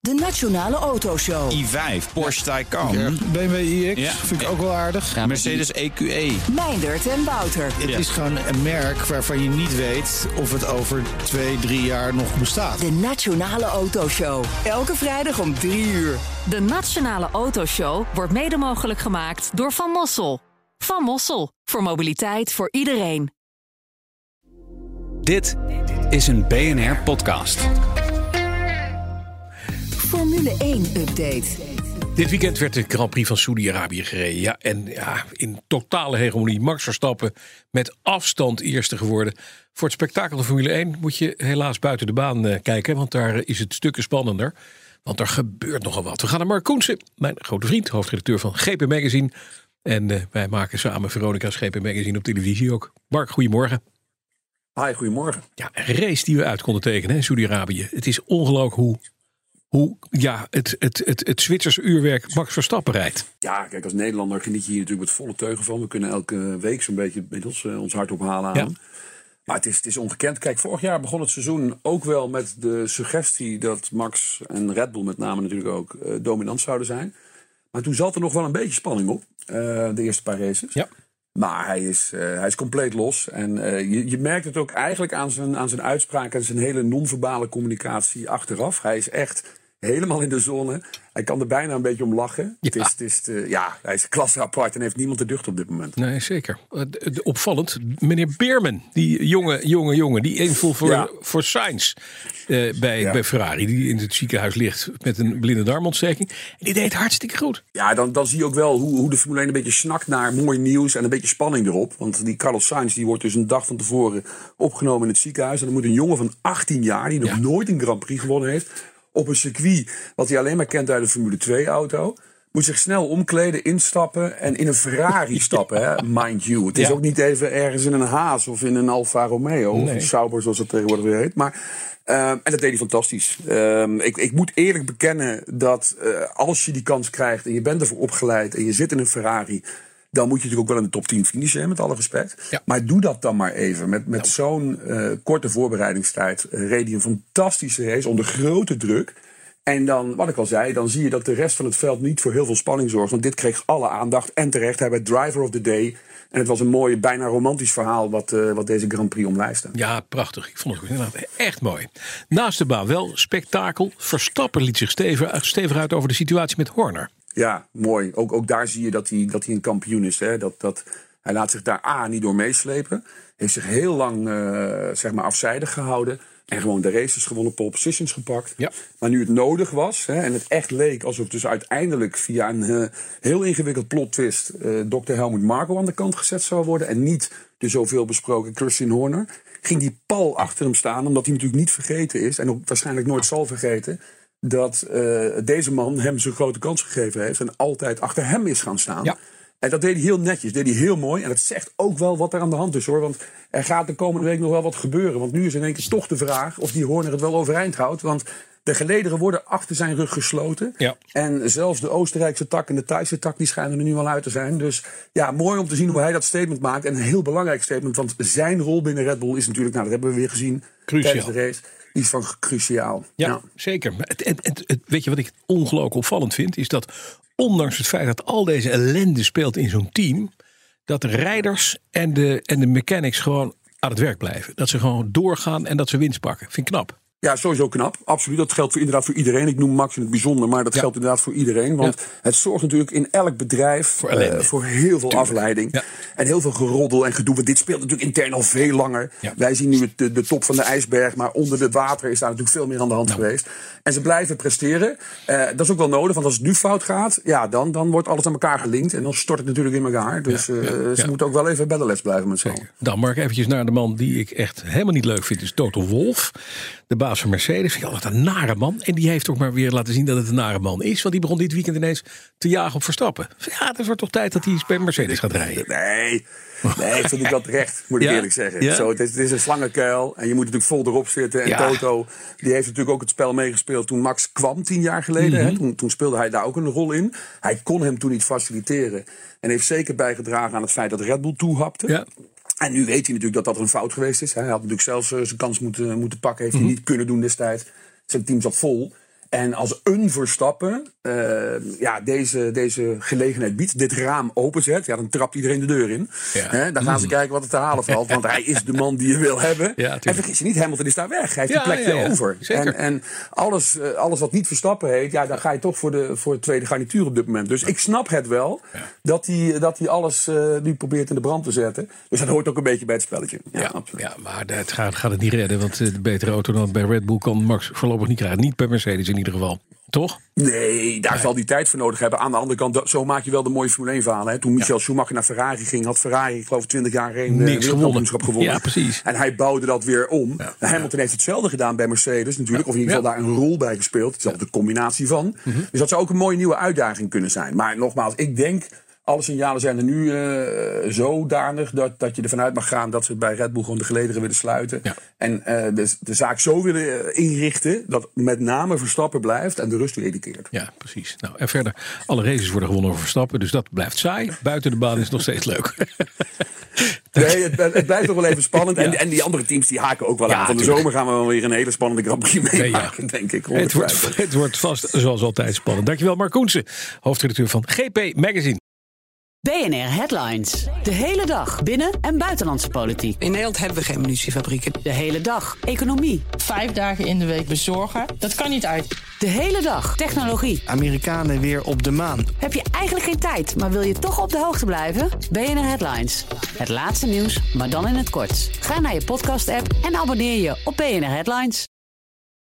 De Nationale Autoshow. i5, Porsche Taycan. BMW iX, vind ik ook wel aardig. Ja, Mercedes EQE. Meindert en Wouter. Het is gewoon een merk waarvan je niet weet of het over 2-3 jaar nog bestaat. De Nationale Autoshow. Elke vrijdag om 3 uur. De Nationale Autoshow wordt mede mogelijk gemaakt door Van Mossel. Van Mossel, voor mobiliteit voor iedereen. Dit is een BNR-podcast. Formule 1 update. Dit weekend werd de Grand Prix van Saudi-Arabië gereden. Ja, in totale hegemonie. Max Verstappen met afstand eerste geworden. Voor het spektakel van Formule 1 moet je helaas buiten de baan kijken. Want daar is het stukken spannender. Want er gebeurt nogal wat. We gaan naar Mark Koensen, mijn grote vriend, hoofdredacteur van GP Magazine. En wij maken samen Veronica's GP Magazine op televisie ook. Mark, goedemorgen. Hi, goedemorgen. Ja, een race die we uit konden tekenen in Saudi-Arabië. Het is ongelooflijk hoe het Zwitserse uurwerk Max Verstappen rijdt. Ja, kijk, als Nederlander geniet je hier natuurlijk met volle teugen van. We kunnen elke week zo'n beetje middels ons hart ophalen aan. Ja. Maar het is ongekend. Kijk, vorig jaar begon het seizoen ook wel met de suggestie dat Max en Red Bull met name natuurlijk ook dominant zouden zijn. Maar toen zat er nog wel een beetje spanning op, de eerste paar races. Ja. Maar hij is compleet los. En je merkt het ook eigenlijk aan zijn uitspraak en zijn hele non-verbale communicatie achteraf. Hij is echt helemaal in de zone. Hij kan er bijna een beetje om lachen. Ja. Hij is klasse apart en heeft niemand te ducht op dit moment. Nee, zeker. Opvallend, meneer Beerman, die jonge, die invoel voor Sainz bij Ferrari, die in het ziekenhuis ligt met een blinde darmontsteking. En die deed hartstikke goed. Ja, dan zie je ook wel hoe de Formule 1 een beetje snakt naar mooi nieuws en een beetje spanning erop. Want die Carlos Sainz die wordt dus een dag van tevoren opgenomen in het ziekenhuis. En dan moet een jongen van 18 jaar, die nog nooit een Grand Prix gewonnen heeft, op een circuit wat hij alleen maar kent uit een Formule 2-auto... moet zich snel omkleden, instappen en in een Ferrari stappen, hè? Mind you. Het is ook niet even ergens in een Haas of in een Alfa Romeo. Of een Sauber, zoals het tegenwoordig weer heet. Maar, en dat deed hij fantastisch. Ik moet eerlijk bekennen dat als je die kans krijgt en je bent ervoor opgeleid en je zit in een Ferrari, dan moet je natuurlijk ook wel in de top 10 finishen, met alle respect. Ja. Maar doe dat dan maar even. Met zo'n korte voorbereidingstijd reed hij een fantastische race onder grote druk. En dan, wat ik al zei, dan zie je dat de rest van het veld niet voor heel veel spanning zorgt. Want dit kreeg alle aandacht en terecht. Hij werd driver of the day. En het was een mooi, bijna romantisch verhaal wat deze Grand Prix omlijstte. Ja, prachtig. Ik vond het inderdaad echt mooi. Naast de baan wel spektakel. Verstappen liet zich stevig uit over de situatie met Horner. Ja, mooi. Ook daar zie je dat hij een kampioen is. Hè? Dat hij laat zich daar niet door meeslepen. Heeft zich heel lang afzijdig gehouden. En gewoon de races gewonnen, pole positions gepakt. Ja. Maar nu het nodig was, en het echt leek alsof dus uiteindelijk via een heel ingewikkeld plot twist Dr. Helmut Marko aan de kant gezet zou worden. En niet de zoveel besproken Christian Horner. Ging die pal achter hem staan, omdat hij natuurlijk niet vergeten is. En ook waarschijnlijk nooit zal vergeten dat deze man hem zo'n grote kans gegeven heeft. En altijd achter hem is gaan staan. Ja. En dat deed hij heel netjes, deed hij heel mooi. En dat zegt ook wel wat er aan de hand is, hoor. Want er gaat de komende week nog wel wat gebeuren. Want nu is in één keer toch de vraag of die Horner het wel overeind houdt. Want de gelederen worden achter zijn rug gesloten. Ja. En zelfs de Oostenrijkse tak en de Thaise tak die schijnen er nu wel uit te zijn. Dus ja, mooi om te zien hoe hij dat statement maakt. En een heel belangrijk statement. Want zijn rol binnen Red Bull is natuurlijk, dat hebben we weer gezien tijdens de race. Die is van cruciaal. Ja, zeker. Weet je wat ik ongelooflijk opvallend vind? Is dat ondanks het feit dat al deze ellende speelt in zo'n team, dat de rijders en de mechanics gewoon aan het werk blijven. Dat ze gewoon doorgaan en dat ze winst pakken. Vind ik knap. Ja, sowieso knap. Absoluut. Dat geldt inderdaad voor iedereen. Ik noem Max in het bijzonder, maar dat geldt inderdaad voor iedereen. Want het zorgt natuurlijk in elk bedrijf voor heel veel afleiding. Ja. En heel veel geroddel en gedoe. Want dit speelt natuurlijk intern al veel langer. Ja. Wij zien nu de top van de ijsberg, maar onder het water is daar natuurlijk veel meer aan de hand geweest. En ze blijven presteren. Dat is ook wel nodig, want als het nu fout gaat, dan wordt alles aan elkaar gelinkt. En dan stort het natuurlijk in elkaar. Dus ze moeten ook wel even bij de les blijven met z'n allen. Dan Mark, eventjes naar de man die ik echt helemaal niet leuk vind, is Toto Wolff. De baas van Mercedes, vind ik altijd een nare man. En die heeft ook maar weer laten zien dat het een nare man is. Want die begon dit weekend ineens te jagen op Verstappen. Ja, het wordt toch tijd dat hij bij Mercedes gaat rijden. Nee, ik vind ik dat terecht, moet ik eerlijk zeggen. Ja? Zo, het is een slangenkuil en je moet natuurlijk vol erop zitten. En Toto, die heeft natuurlijk ook het spel meegespeeld toen Max kwam 10 jaar geleden. Mm-hmm. Hè? Toen speelde hij daar ook een rol in. Hij kon hem toen niet faciliteren. En heeft zeker bijgedragen aan het feit dat Red Bull toehapte. Ja. En nu weet hij natuurlijk dat een fout geweest is. Hij had natuurlijk zelfs zijn kans moeten pakken. Heeft hij niet kunnen doen destijds. Zijn team zat vol. En als een Verstappen deze gelegenheid biedt, dit raam openzet, dan trapt iedereen de deur in. Ja. Dan gaan ze kijken wat er te halen valt. Want hij is de man die je wil hebben. Ja, en vergis je niet, Hamilton is daar weg. Hij heeft die plekje over. Zeker. En alles wat niet Verstappen heet, dan ga je toch voor de tweede garnituur op dit moment. Dus ik snap het wel dat hij alles nu probeert in de brand te zetten. Dus dat hoort ook een beetje bij het spelletje. Ja, absoluut. Ja, maar het gaat het niet redden. Want de betere auto dan bij Red Bull kan Max voorlopig niet krijgen. Niet bij Mercedes in ieder geval. Toch? Nee, daar zal hij tijd voor nodig hebben. Aan de andere kant, zo maak je wel de mooie Formule 1 verhalen. Toen Michael Schumacher naar Ferrari ging, had Ferrari, ik geloof 20 jaar geen wereldkampioenschap gewonnen. Ja, precies. En hij bouwde dat weer om. Ja. Hamilton heeft hetzelfde gedaan bij Mercedes natuurlijk. Of in ieder geval daar een rol bij gespeeld. Hetzelfde combinatie van. Dus dat zou ook een mooie nieuwe uitdaging kunnen zijn. Maar nogmaals, ik denk, alle signalen zijn er nu zodanig dat je ervan uit mag gaan dat ze bij Red Bull gewoon de gelederen willen sluiten. Ja. En de zaak zo willen inrichten dat met name Verstappen blijft en de rust wederkeert. Ja, precies. Nou, en verder, alle races worden gewonnen over Verstappen, dus dat blijft saai. Buiten de baan is het nog steeds leuk. Nee, het blijft toch wel even spannend. Ja. En die andere teams die haken ook wel aan. Van de zomer gaan we wel weer een hele spannende Grand Prix meemaken, denk ik. Het wordt vast zoals altijd spannend. Dankjewel, Mark Koensen, hoofdredacteur van GP Magazine. BNR Headlines. De hele dag binnen- en buitenlandse politiek. In Nederland hebben we geen munitiefabrieken. De hele dag economie. 5 dagen in de week bezorgen, dat kan niet uit. De hele dag technologie. Amerikanen weer op de maan. Heb je eigenlijk geen tijd, maar wil je toch op de hoogte blijven? BNR Headlines. Het laatste nieuws, maar dan in het kort. Ga naar je podcast-app en abonneer je op BNR Headlines.